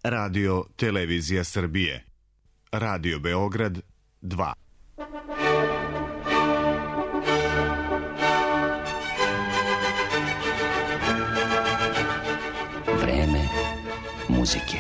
Radio Televizija Srbije. Radio Beograd 2. Vreme muzike.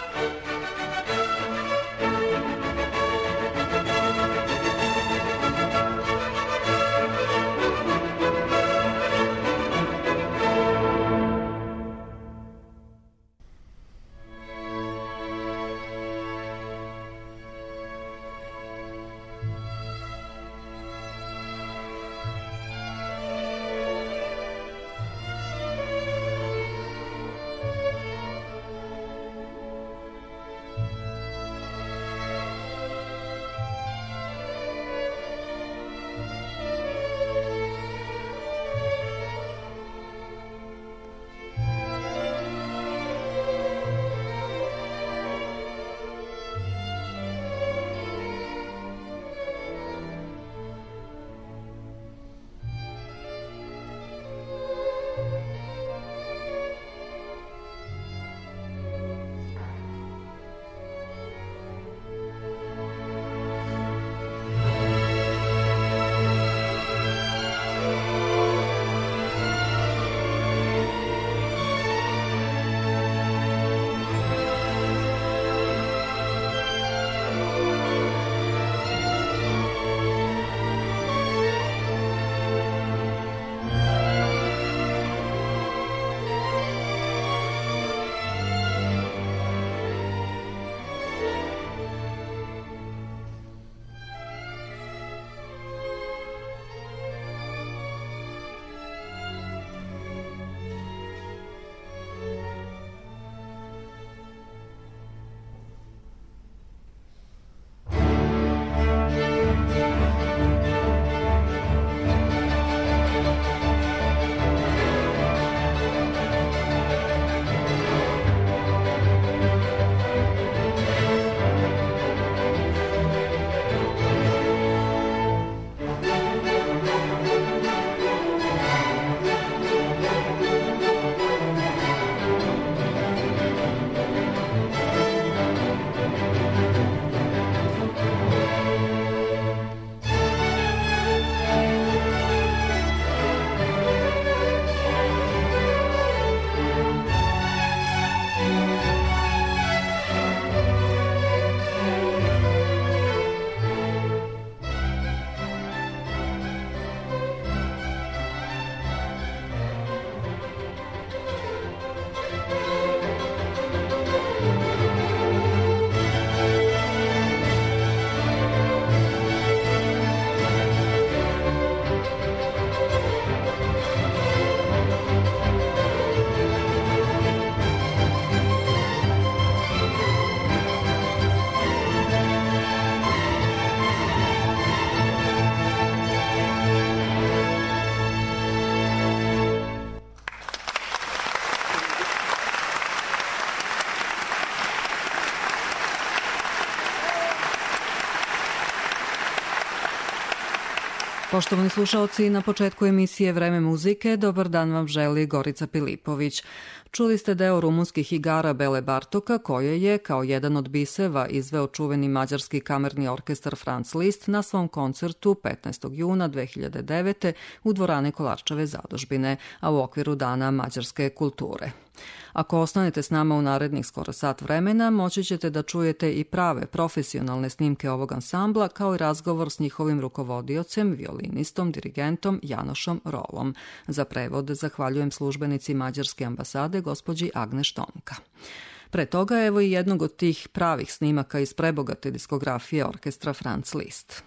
Poštovani slušaoci, na početku emisije Vreme muzike, dobar dan vam želi Gorica Pilipović. Čuli ste deo rumunskih igara Bele Bartoka, koje je, kao jedan od biseva, izveo čuveni mađarski kamerni orkestar Franz Liszt na svom koncertu 15. juna 2009. u dvorani Kolarčeve zadužbine, a u okviru Dana mađarske kulture. Ako ostanete s nama u narednih skoro sat vremena, moći ćete da čujete i prave profesionalne snimke ovog ansambla, kao i razgovor s njihovim rukovodiocem, violinistom, dirigentom Janošom Rolom. Za prevod zahvaljujem službenici Mađarske ambasade, gospođi Agne Štomka. Pre toga evo i jednog od tih pravih snimaka iz prebogate diskografije orkestra Franz Liszt.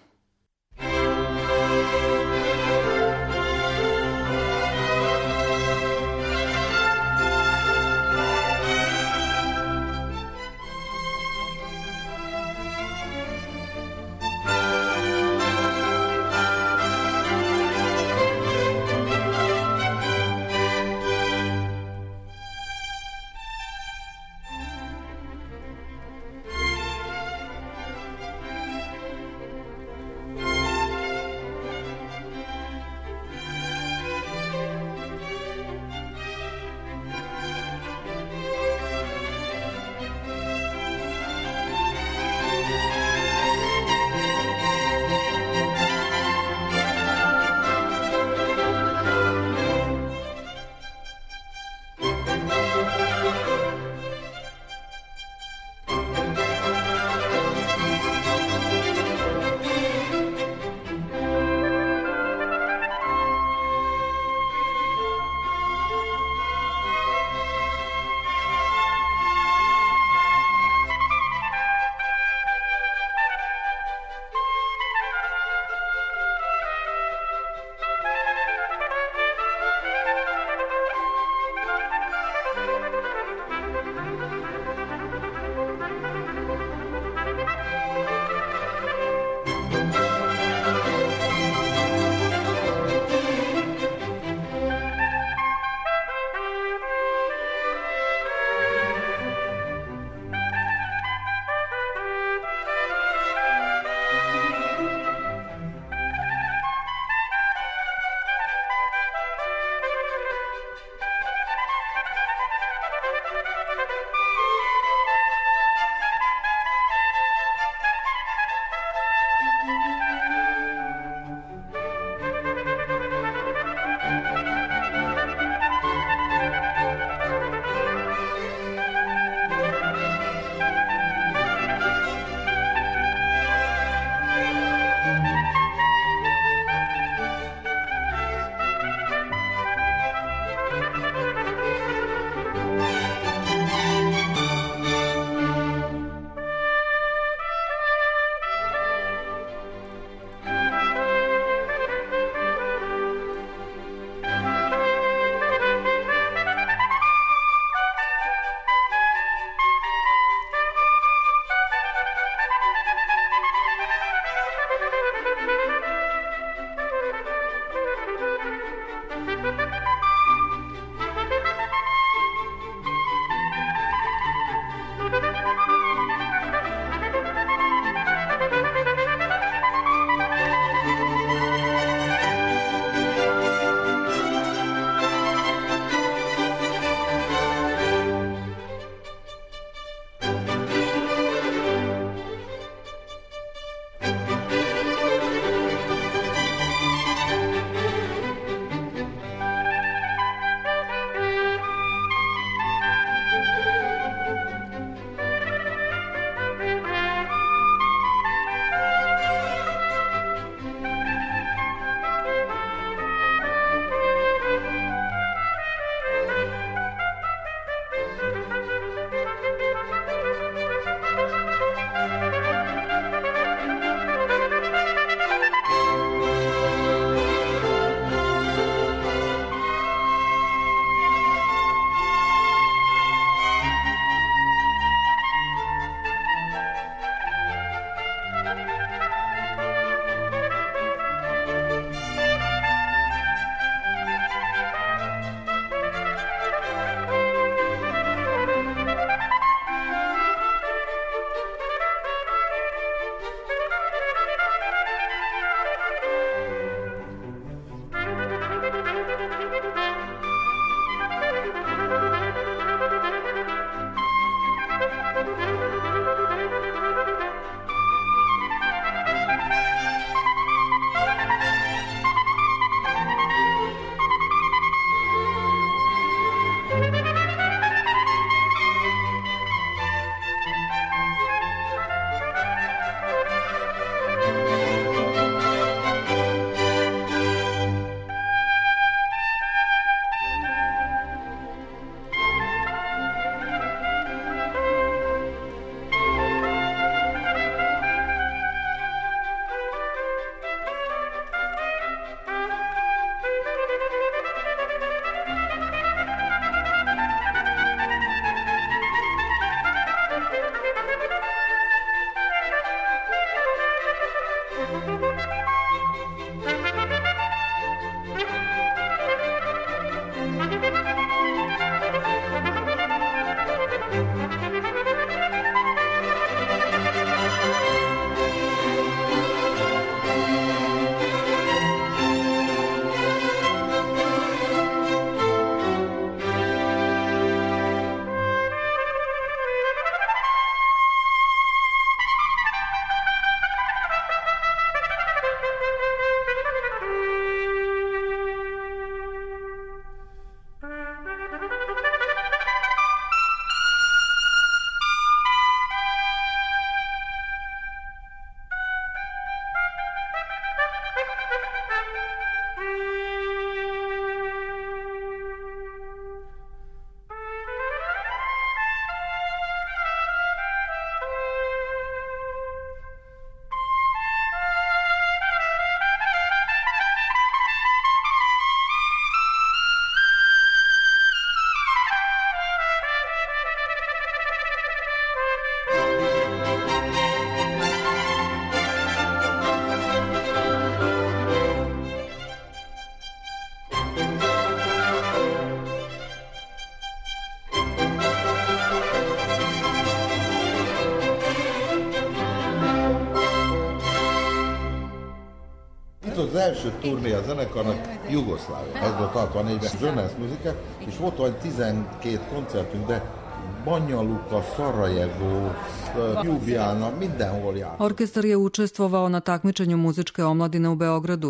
az első turné a zenekarnak Jugoszlávia. Ez volt 64-ben Zsönesz muzika, és volt olyan 12 koncertünk, de Banja Luka, Sarajevo, Ljubljana, mindenhol jár. Orkestar je učestvovao na takmičenju muzičke omladine u Beogradu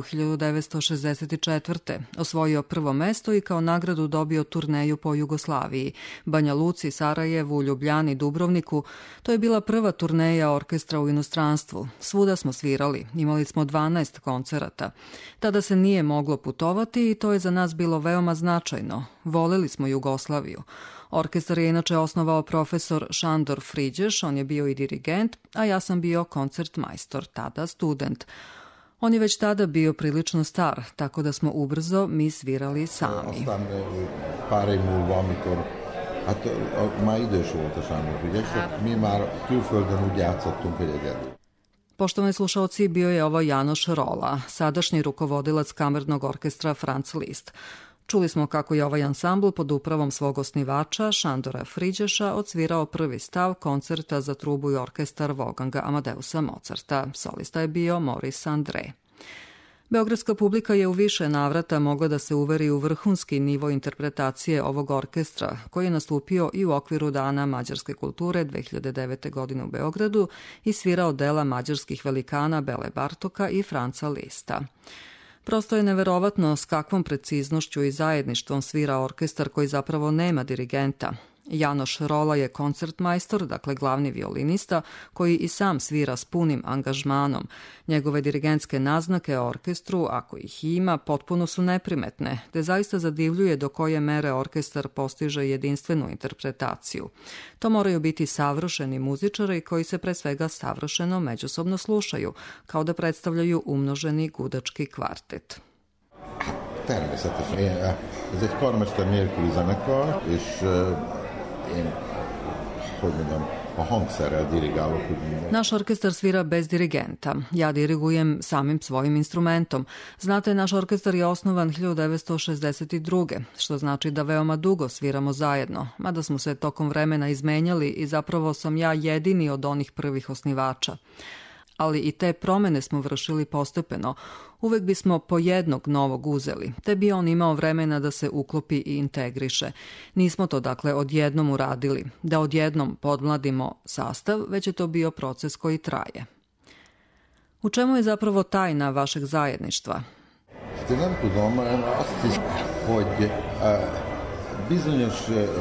1964. Osvojio prvo mesto i kao nagradu dobio turneju po Jugoslaviji, Banja Luci, Sarajevu, Ljubljani, Dubrovniku. To je bila prva turneja orkestra u inostranstvu. Svuda smo svirali, imali smo 12 koncerata. Tada se nije moglo putovati i to je za nas bilo veoma značajno. Voleli smo Jugoslaviju. Orkestar je inače osnovao profesor Šandor Friđeš, on je bio i dirigent, a ja sam bio koncertmajstor, tada student. On je već tada bio prilično star, tako da smo ubrzo mi svirali sami. Aztán pár év múlva, amikor már idős volt a Sándor Frigyes, mi már külföldön úgy játszottunk, hogy egyedül. Poštovani slušalci, bio je ovo Janoš Rola, sadašnji rukovodilac kamernog orkestra Franz Liszt. Čuli smo kako je ovaj ansambl pod upravom svog osnivača, Šandora Friđeša, odsvirao prvi stav koncerta za trubu i orkestar Wolfganga Amadeusa Mozarta. Solista je bio Maurice André. Beogradska publika je u više navrata mogla da se uveri u vrhunski nivo interpretacije ovog orkestra, koji je nastupio i u okviru Dana mađarske kulture 2009. godine u Beogradu i svirao dela mađarskih velikana Bele Bartoka i Franca Lista. Prosto je neverovatno s kakvom preciznošću i zajedništvom svira orkestar koji zapravo nema dirigenta. Janoš Rola je koncertmajstor, dakle glavni violinista, koji i sam svira s punim angažmanom. Njegove dirigentske naznake orkestru, ako ih ima, potpuno su neprimetne, te zaista zadivljuje do koje mere orkestar postiže jedinstvenu interpretaciju. To moraju biti savršeni muzičari koji se pre svega savršeno međusobno slušaju, kao da predstavljaju umnoženi gudački kvartet. Természetesen. Ez egy karmester nélküli zenekar, és én, hogy mondjam, a hangszerrel dirigálok. Naš orkestar svira bez dirigenta. Ja dirigujem samim svojim instrumentom. Znate, naš orkestar je osnovan 1962. Što znači da veoma dugo sviramo zajedno, mada smo se tokom vremena izmenjali i zapravo sam ja jedini od onih prvih osnivača. Ali i te promene smo vršili postepeno. Uvek bismo po jednog novog uzeli, te bi on imao vremena da se uklopi i integriše. Nismo to dakle odjednom uradili, da odjednom podmladimo sastav, već je to bio proces koji traje. U čemu je zapravo tajna vašeg zajedništva? Nem tudom, azt hiszem, hogy bizonyos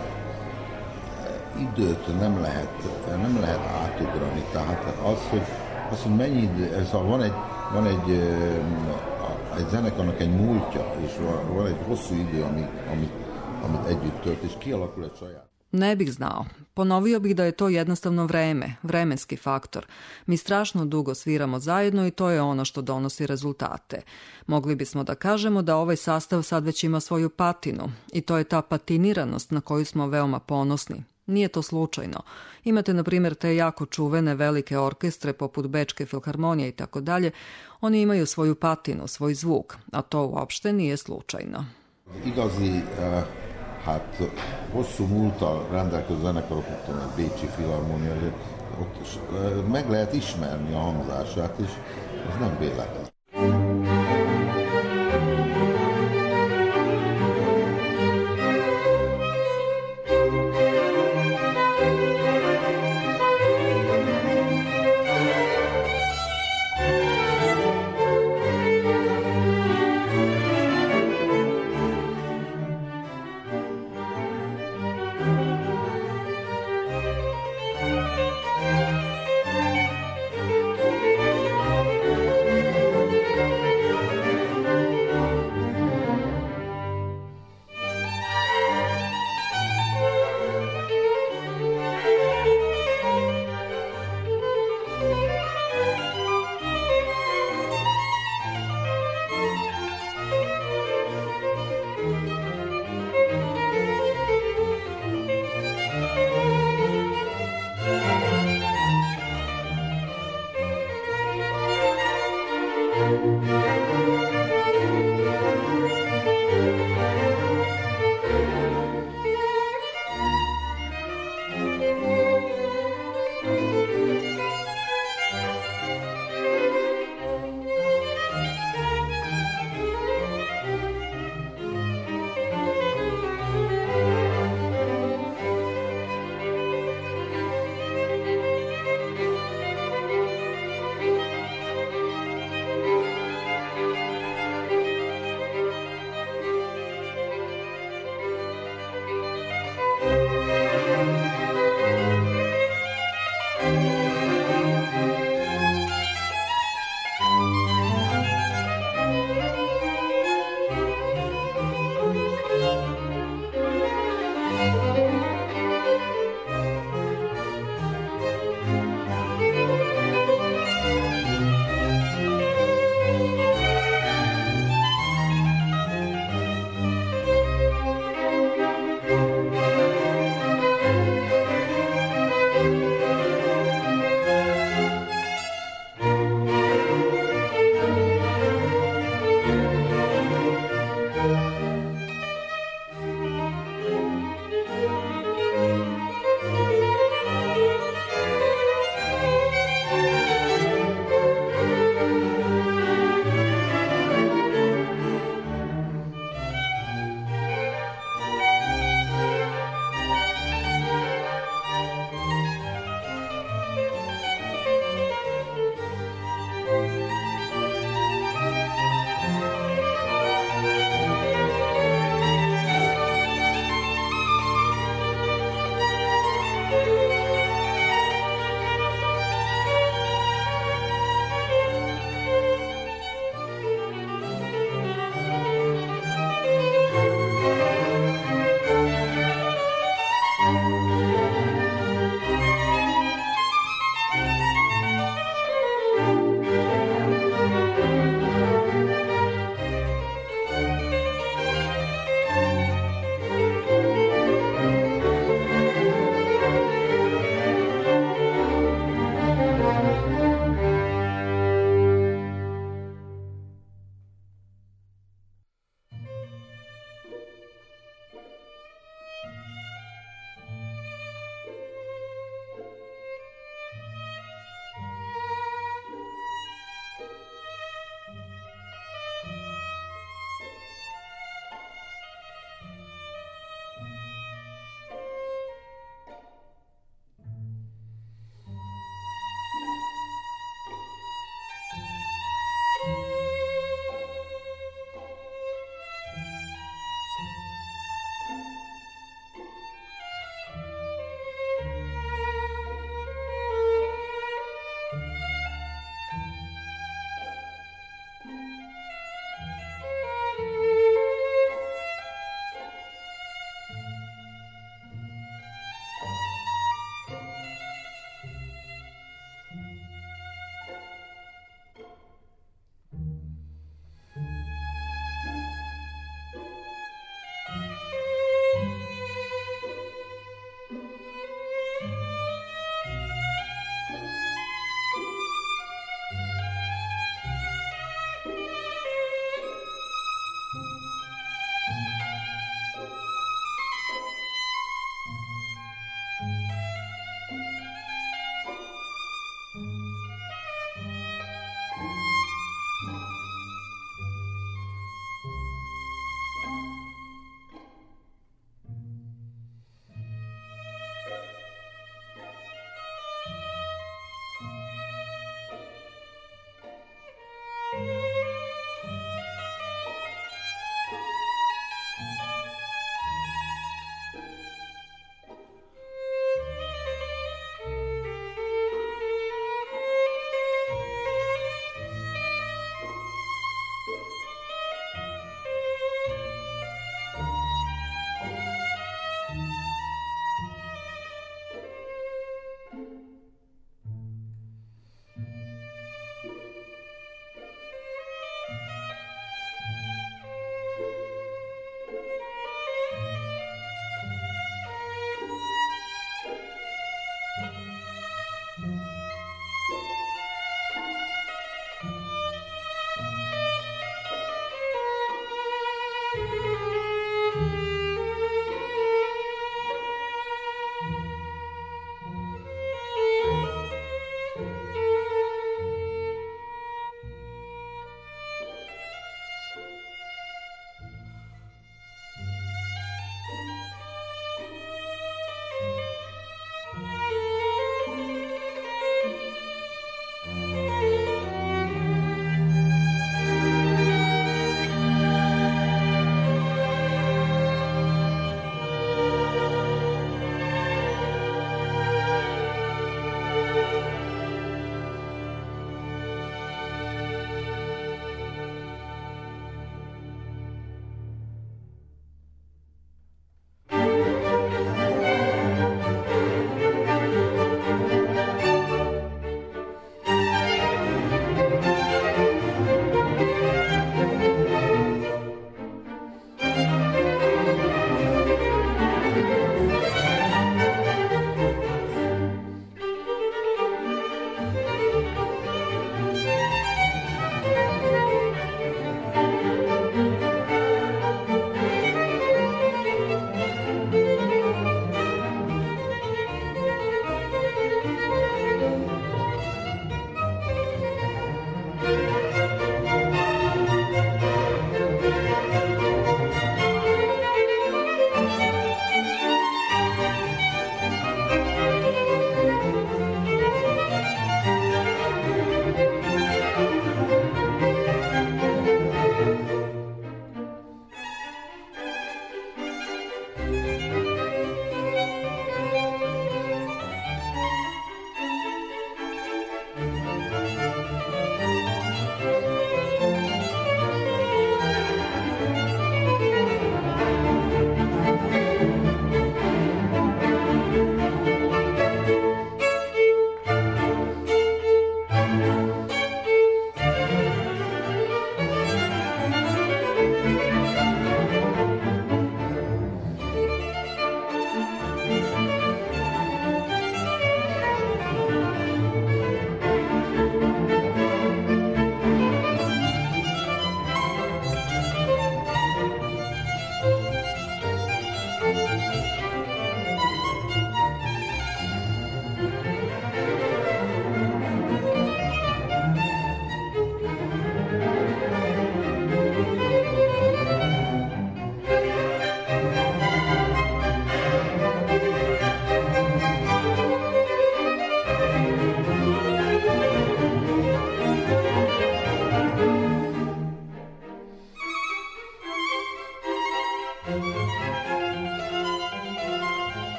időt nem lehet átugrani. Tehát az, hogy mennyi, szóval van egy zenekarnak egy múltja, és van egy hosszú idő, amit együtt tölt, és kialakul egy saját. Ne bih znao. Ponovio bih da je to jednostavno vreme, vremenski faktor. Mi strašno dugo sviramo zajedno i to je ono što donosi rezultate. Mogli bismo da kažemo da ovaj sastav sad već ima svoju patinu i to je ta patiniranost na koju smo veoma ponosni. Nije to slučajno. Imate, na primjer, te jako čuvene velike orkestre poput Bečke filharmonije i tako dalje. Oni imaju svoju patinu, svoj zvuk, a to uopšte nije slučajno. Igazi, hosszú múlttal rendelkező zenekarok, mint a Bécsi Filharmonia, ott meg lehet ismerni a hangzását, és ez nem véletlen.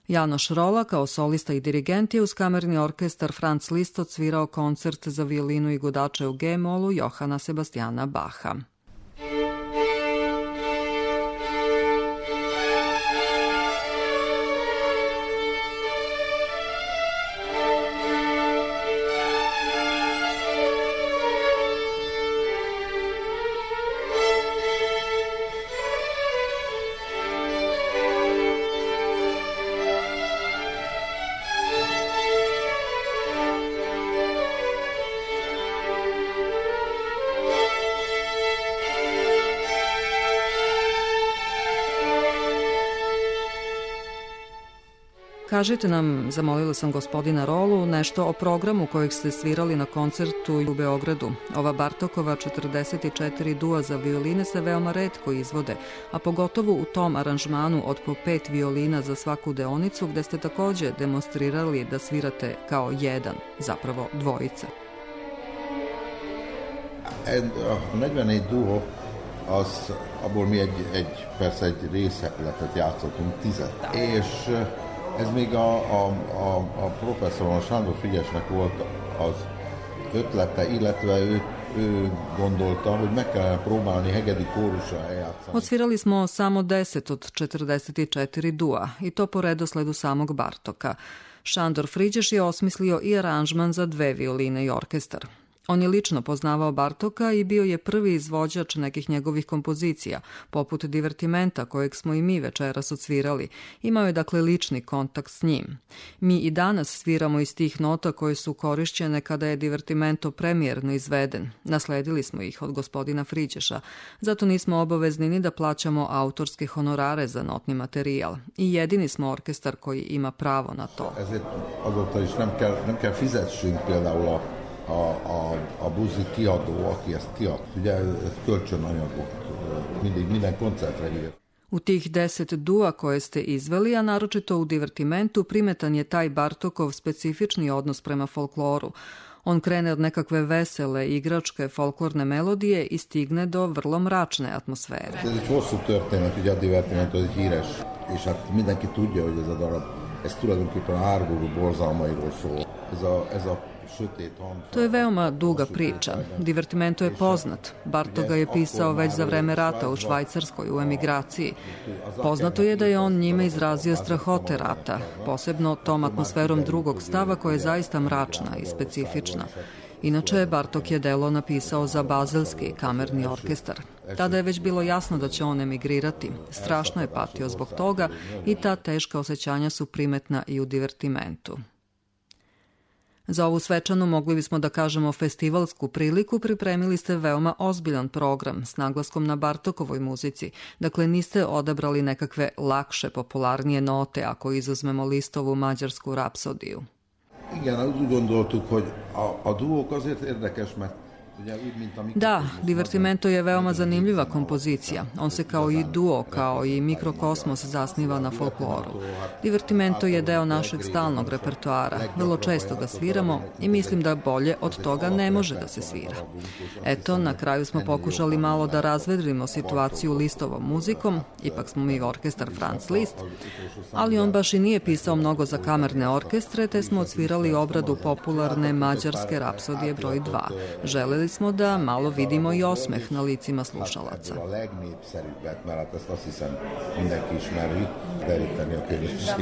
Janoš Rola kao solista i dirigent je uz kamerni orkestar Franz Liszt odsvirao koncert za violinu i gudače u G-molu Johana Sebastijana Bacha. Kažite nam, zamolila sam gospodina Rolu, nešto o programu kojeg ste svirali na koncertu u Beogradu. Ova Bartokova 44 dua za violine se veoma retko izvode, a pogotovo u tom aranžmanu od po 5 violina za svaku deonicu, gde ste takođe demonstrirali da svirate kao jedan, zapravo dvojica. A 44 duo, abból mi persze egy részhepletet játszottunk, 10. És ez még a professzoron Sándor Frigyesnek volt az ötlete, illetve ő gondolta, hogy meg kellene próbálni hegedi kórussal eljátszani. Odsvirali smo samo 10 od 44 dua, i to po redosledu samog Bartoka. Sándor Frigyes je osmislio i aranžman za 2 violine i orkestar. On je lično poznavao Bartoka i bio je prvi izvođač nekih njegovih kompozicija, poput Divertimenta kojeg smo i mi večeras odsvirali. Imao je dakle lični kontakt s njim. Mi i danas sviramo iz tih nota koje su korišćene kada je Divertimento premijerno izveden. Nasledili smo ih od gospodina Frigyesa, zato nismo obavezni ni da plaćamo autorske honorare za notni materijal. I jedini smo orkestar koji ima pravo na to. Azóta is nem kell fizessünk például a buzi kiadó, aki ezt kiad. Ugye ez kölcsönanyagot minden koncertre ír. U tih 10 dua koje ste izveli, a naročito u Divertimentu, primetan je taj Bartokov specifični odnos prema folkloru. On krene od nekakve vesele, igračke, folklorne melodije i stigne do vrlo mračne atmosfere. Ez egy hosszú történet, ugye a Divertimento egy híres, és hát mindenki tudja, hogy ez a darab, ez tulajdonképpen a háború borzalmairól szól. Ez a To je veoma duga priča. Divertimento je poznat. Bartok ga je pisao već za vreme rata u Švajcarskoj u emigraciji. Poznato je da je on njime izrazio strahote rata, posebno tom atmosferom drugog stava koja je zaista mračna i specifična. Inače, Bartok je delo napisao za bazelski kamerni orkestar. Tada je već bilo jasno da će on emigrirati. Strašno je patio zbog toga i ta teška osjećanja su primetna i u Divertimentu. Za ovu svečanu, mogli bismo da kažemo festivalsku priliku, pripremili ste veoma ozbiljan program s naglaskom na Bartokovoj muzici. Dakle, niste odabrali nekakve lakše, popularnije note ako izuzmemo Lisztovu mađarsku rapsodiju. Igen, úgy gondoltuk, hogy a duók azért érdekes, mert Da, Divertimento je veoma zanimljiva kompozicija. On se kao i duo, kao i mikrokosmos zasniva na folkloru. Divertimento je deo našeg stalnog repertoara. Vrlo često ga sviramo i mislim da bolje od toga ne može da se svira. Eto, na kraju smo pokušali malo da razvedrimo situaciju Lisztovom muzikom, ipak smo mi orkestar Franz Liszt, ali on baš i nije pisao mnogo za kamerne orkestre, te smo odsvirali obradu popularne mađarske rapsodije broj 2. Želeli smo da malo vidimo i osmeh na licima slušalaca. A legnépszerűbbet, mert ezt azt hiszem mindenki ismeri, deríteni a közönség.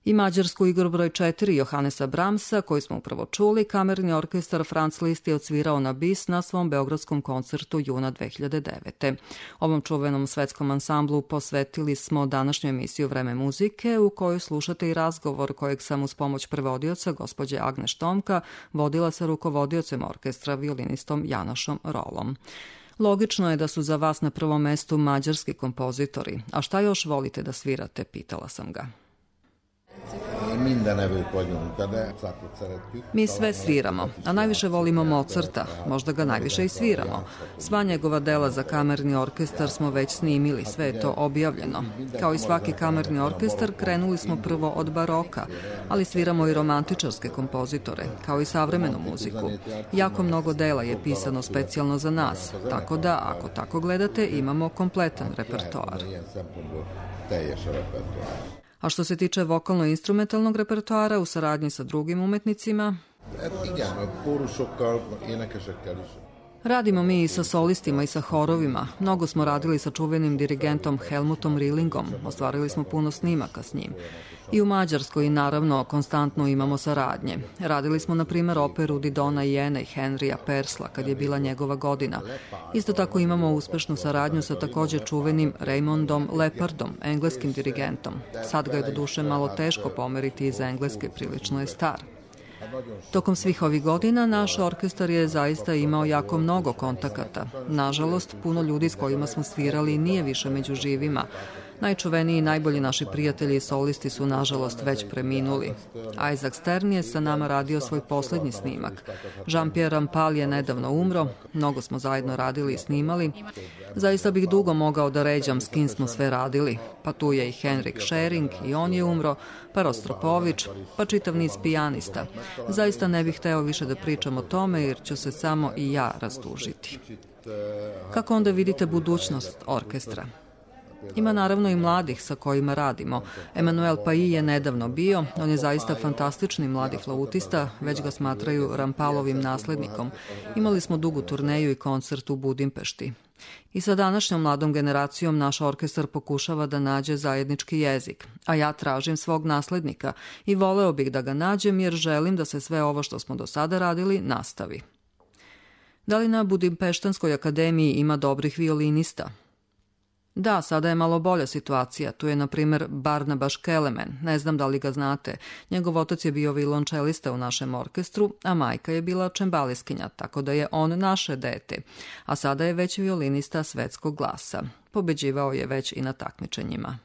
I mađarsku igru broj 4 Johannesa Brahmsa, koju smo upravo čuli, kamerni orkestar Franz Liszt je odsvirao na bis na svom beogradskom koncertu juna 2009. Ovom čuvenom svetskom ansamblu posvetili smo današnju emisiju Vreme muzike, u kojoj slušate i razgovor kojeg sam uz pomoć prevodioca, gospođe Agne Štomka, vodila sa rukovodiocem orkestra, violinistom Janošom Rolom. Logično je da su za vas na prvom mestu mađarski kompozitori. A šta još volite da svirate, pitala sam ga. Mi sve sviramo, a najviše volimo Mozarta, možda ga najviše i sviramo. Sva njegova dela za kamerni orkestar smo već snimili, sve je to objavljeno. Kao i svaki kamerni orkestar, krenuli smo prvo od baroka, ali sviramo i romantičarske kompozitore, kao i savremenu muziku. Jako mnogo dela je pisano specijalno za nas, tako da, ako tako gledate, imamo kompletan repertoar. A što se tiče vokalno-instrumentalnog repertoara u saradnji sa drugim umetnicima, radimo mi i sa solistima i sa horovima. Mnogo smo radili sa čuvenim dirigentom Helmutom Rillingom, ostvarili smo puno snimaka s njim. I u Mađarskoj, naravno, konstantno imamo saradnje. Radili smo, na primjer, operu Didona Jene i Henrya Persla, kad je bila njegova godina. Isto tako imamo uspešnu saradnju sa također čuvenim Raymondom Lepardom, engleskim dirigentom. Sad ga je do duše malo teško pomeriti iz Engleske, prilično je star. Tokom svih ovih godina naš orkestar je zaista imao jako mnogo kontakata. Nažalost, puno ljudi s kojima smo svirali nije više među živima. Najčuveniji i najbolji naši prijatelji i solisti su, nažalost, već preminuli. Isaac Stern je sa nama radio svoj posljednji snimak. Jean-Pierre Rampal je nedavno umro, mnogo smo zajedno radili i snimali. Zaista bih dugo mogao da ređam s kim smo sve radili. Pa tu je i Henrik Schering, i on je umro, pa Rostropović, pa čitav niz pijanista. Zaista ne bih hteo više da pričam o tome, jer ću se samo i ja rastužiti. Kako onda vidite budućnost orkestra? Ima naravno i mladih sa kojima radimo. Emanuel Pai je nedavno bio, on je zaista fantastični mladi flautista, već ga smatraju Rampalovim naslednikom. Imali smo dugu turneju i koncert u Budimpešti. I sa današnjom mladom generacijom naš orkestar pokušava da nađe zajednički jezik, a ja tražim svog naslednika i voleo bih da ga nađem jer želim da se sve ovo što smo do sada radili nastavi. Da li na Budimpeštanskoj akademiji ima dobrih violinista? Da, sada je malo bolja situacija. Tu je, na primjer, Barnabaš Kelemen. Ne znam da li ga znate. Njegov otac je bio violončelista u našem orkestru, a majka je bila čembaliskinja, tako da je on naše dete. A sada je već violinista svetskog glasa. Pobeđivao je već i na takmičenjima.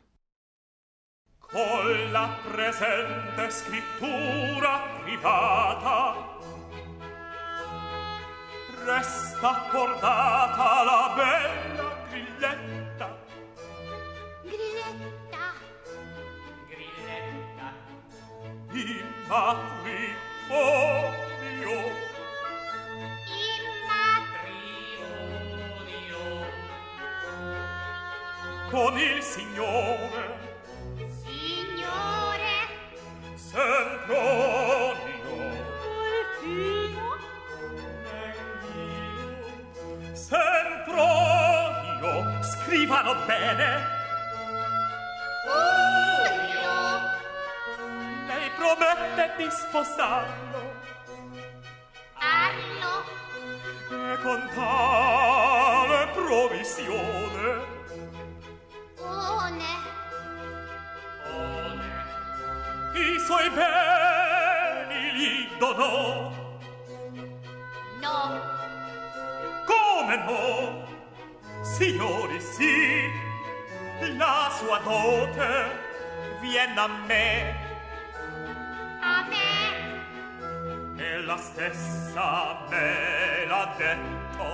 Con la presente scrittura privata resta cordata la bella grilletta. Grilletta. Grilletta. In matrimonio. In matrimonio. Con il signore. Signore. Sempronio. Alfino. Sempronio. Scrivano bene. Olio. Lei promette di sposarlo. Arlo. E con tale provvisione. One. One. I suoi beni gli donò. No. Come no? Signori, sì. La sua dote viene a me. A me. E la stessa me l'ha detto.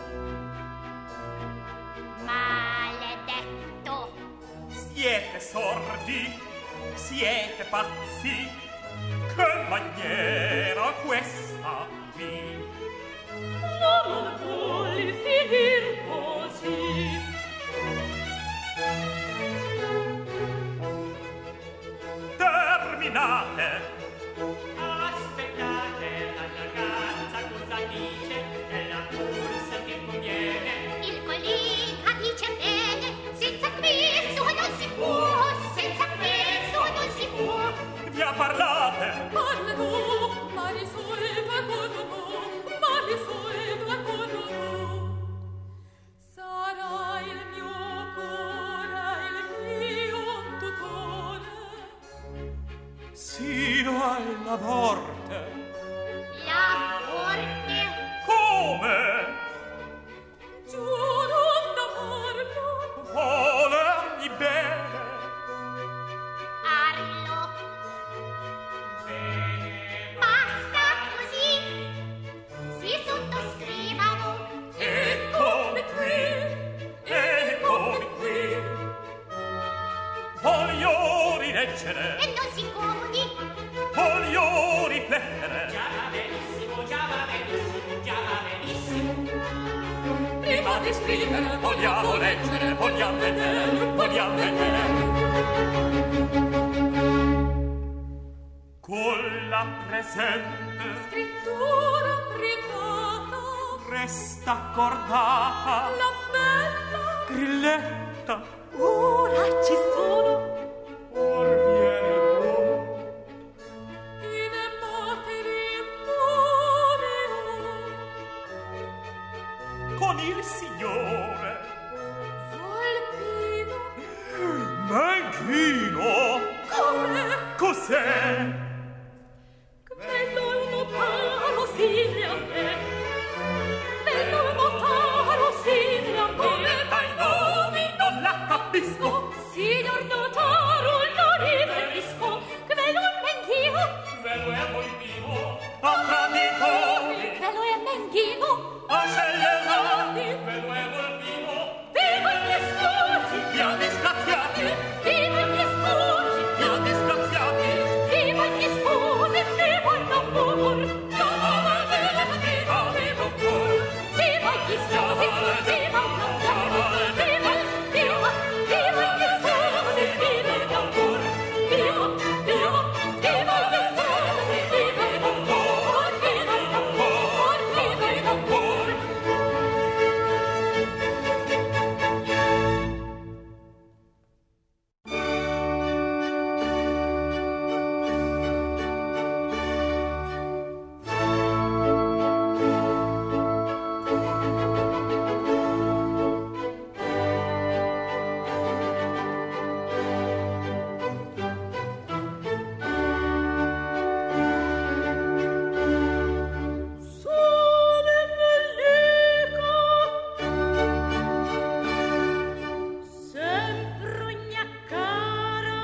Maledetto. Siete sordi, siete pazzi. Che maniera questa qui? Non vuoi finir così. Terminate. Aspettate, la ragazza cosa dice? È la corsa che conviene. Il collega dice bene. Senza questo non si può. Senza questo non si può. corte. La corte. Come? Giuro d'amarlo. Volergli bene. Arlo. Basta così. Si sottoscrivano. Eccomi qui. Eccomi qui. Voglio rileggere. E non si incomodi. Voglio riflettere. Già va benissimo, già va benissimo, già va benissimo. Prima di scrivere vogliamo leggere, vogliamo vedere, vogliamo vedere. Con la presente Scrittura privata. resta accordata La bella. grilletta. Ora ci sono. Or viene In materia con il signore Volpino. Menchino. Come? Cos'è? Bello il notaro, simile a me. Bello il notaro, simile a me. Come dai nomi non la capisco. Signor notaro, lo riferisco. Che bello il menghino. Bello è Volpino. A traditori. Bello è menghino. A scellerati. Bello è Volpino. Viva gli sposi. Via disgraziati. Viva gli sposi. Via disgraziati. Viva gli sposi. Viva l'amor. Via maledetta. Viva vivo cor. Viva gli sposi. Viva l'amor. Viva, viva, viva gli sposi. Viva l'amor. Viva, viva, viva gli sposi. Viva l'amor. Viva l'amor. Viva l'amor. Sole mellica, sempre ogni cara,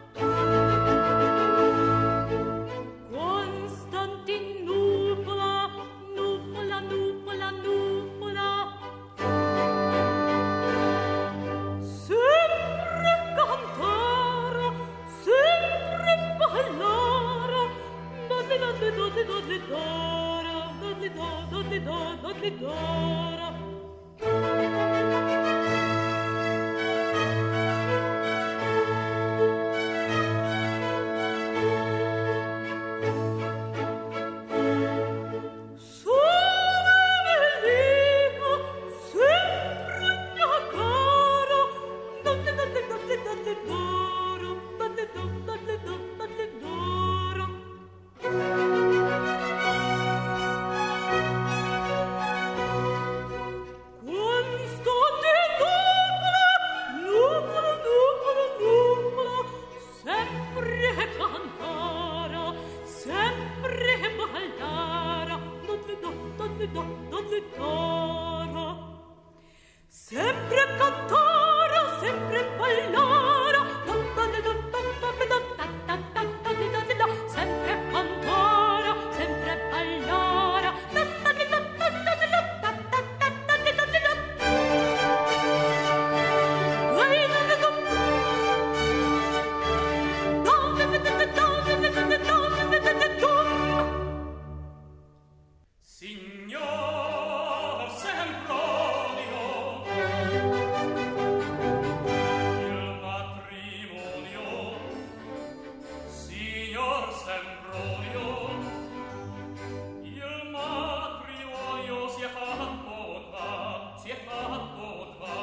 costanti nuvola, nuvola, nuvola, nuvola, sempre cantara, sempre ballara, dodli dodli dodli dodli dora, dodli do, dodli do, dodli dora. Sole mellica, sempre ogni cara, dodli dodli dodli dodli dora, dodli do, dodli do, dodli dora. Questo di nuvola, nuvola, nuvola, sempre cantara, sempre ballara, dodli do, dodli do, dodli dora. Sempre cantara, sempre ballara, dodli do, dodli do, dodli dodli do, sempre cantara, sempre ballara, dodli do, dodli do, dodli dodli do. Signor Sempronio. Il matrimonio. Signor Sempronio. Il matrimonio si è fatto tra, si è fatto tra.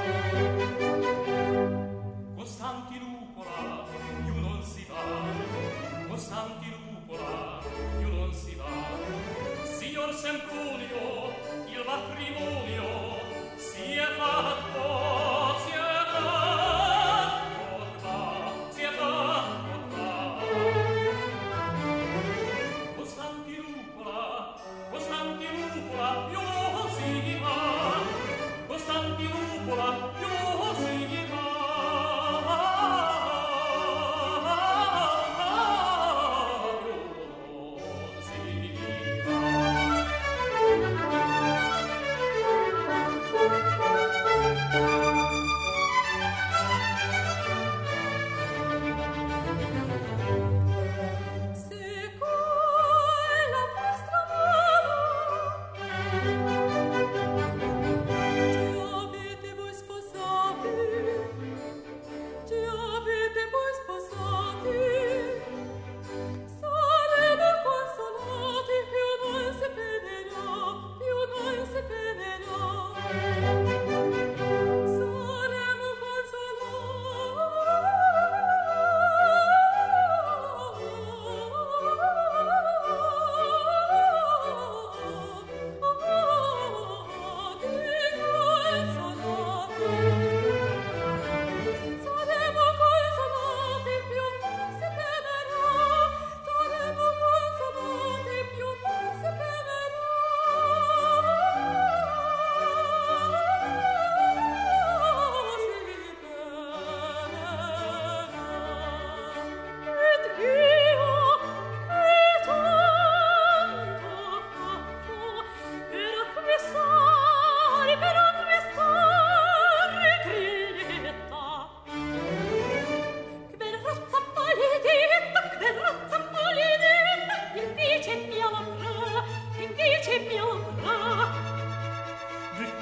Costantinupola, più non si va. Costantinupola, più non si va. Signor Sempronio, il matrimonio si è fatto, si è fatto tra, si è fatto tra.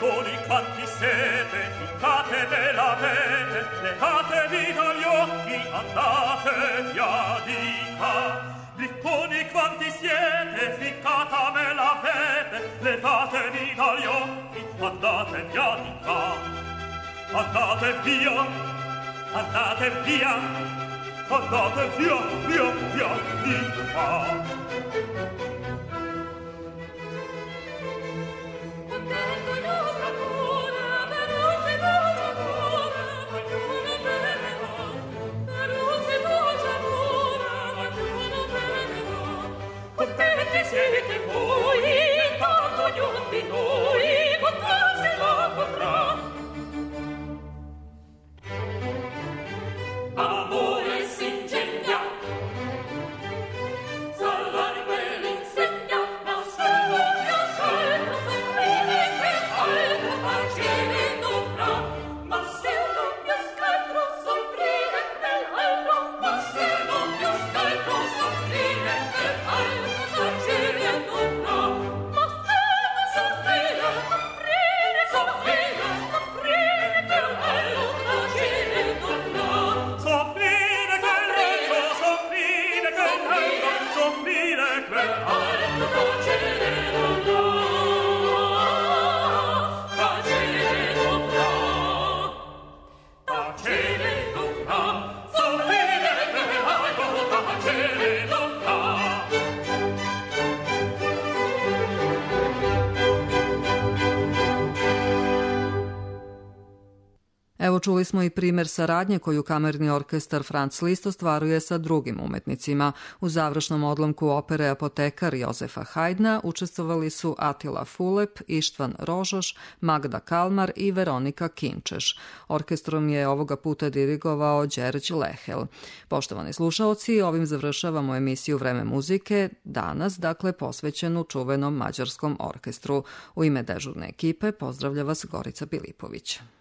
Bricconi quanti siete, ficcate ve l'avete, levatevi dagli occhi, andate via di qua. Bricconi quanti siete, ficcata me l'avete, levatevi dagli occhi, andate via di qua. Andate via, andate via, andate via, via, via di qua. Contento il nostro cuore, per un si dolce amore, ognuno beverà. Per un si dolce amore, ognuno beverà. Contenti siete voi, intanto ognuno di noi contarsi la potrà. Amore si ingegna, salvare quell'insegna, ma se non vi ascolta soffrire che altro facere dovrà. Ma se non vi ascolta soffrire quell'altro, ma se non vi ascolta soffrire quell'altro facere dovrà. Ma se non soffrire, soffrire, soffrire, soffrire quell'altro facere dovrà. Soffrire quell'altro, soffrire quell'altro, soffrire quell'altro Facere dovrà, facere dovrà, facere dovrà, soffrire quell'altro, facere dovrà. Evo čuli smo i primer saradnje koju kamerni orkestar Franz Liszt ostvaruje sa drugim umetnicima. U završnom odlomku opere Apotekar Jozefa Haydna učestvovali su Atila Fulep, Ištvan Rožoš, Magda Kalmar i Veronika Kinčeš. Orkestrom je ovoga puta dirigovao Đerđ Lehel. Poštovani slušaoci, ovim završavamo emisiju Vreme muzike, danas dakle posvećenu čuvenom mađarskom orkestru. U ime dežurne ekipe pozdravlja vas Gorica Pilipović.